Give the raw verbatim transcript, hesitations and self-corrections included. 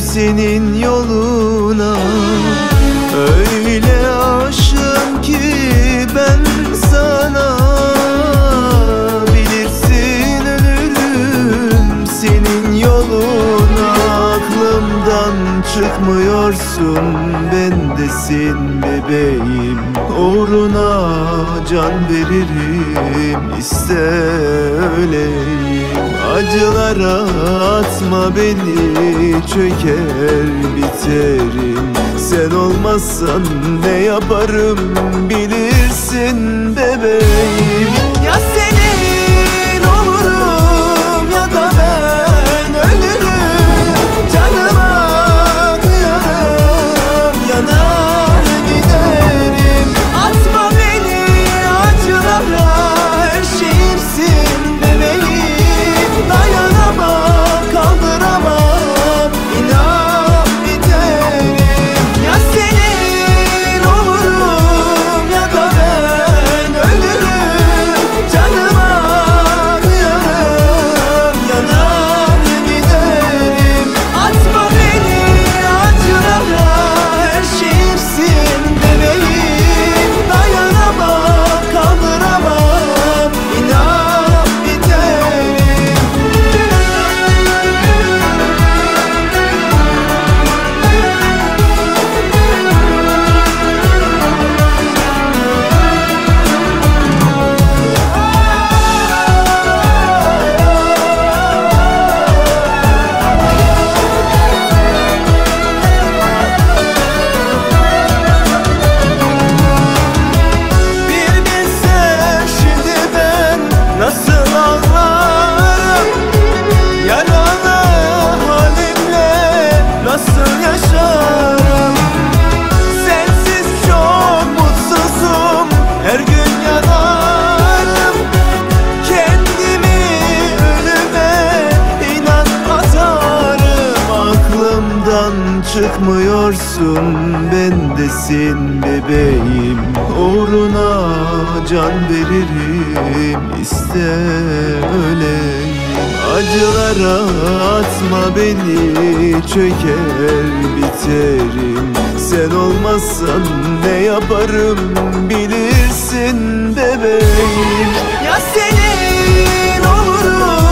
senin yoluna. Öyle aşığım ki ben sana, bilirsin ölürüm senin yoluna. Aklımdan çıkmıyorsun, bendesin bebeğim. Uğruna can veririm, iste öleyim. Acılara atma beni, çöker biterim. Sen olmazsan ne yaparım bilirsin bebeğim. Ya senin olurum ya da ben ölürüm. Canıma kıyarım, yanar giderim. Atma beni acılara, her şeyimsin bebeğim. Dayanamam, kaldıramam, inan biterim. Ya senin olurum ya da ben ölürüm. Canıma kıyarım, yanar giderim. Atma beni acılara, her şeyimsin bebeğim. Dayanamam, kaldıramam, inan biterim. Bir bilsen şimdi ben nasıl ağlarım, yaralı halimle nasıl yaşarım. Sensiz çok mutsuzum, her gün yanarım. Kendimi ölüme inan atarım. Aklımdan çıkmıyorsun, bendesin bebeğim. Uğruna can veririm, iste öleyim. Acılara atma beni, çöker biterim. Sen olmazsan ne yaparım bilirsin bebeğim. Ya senin olurum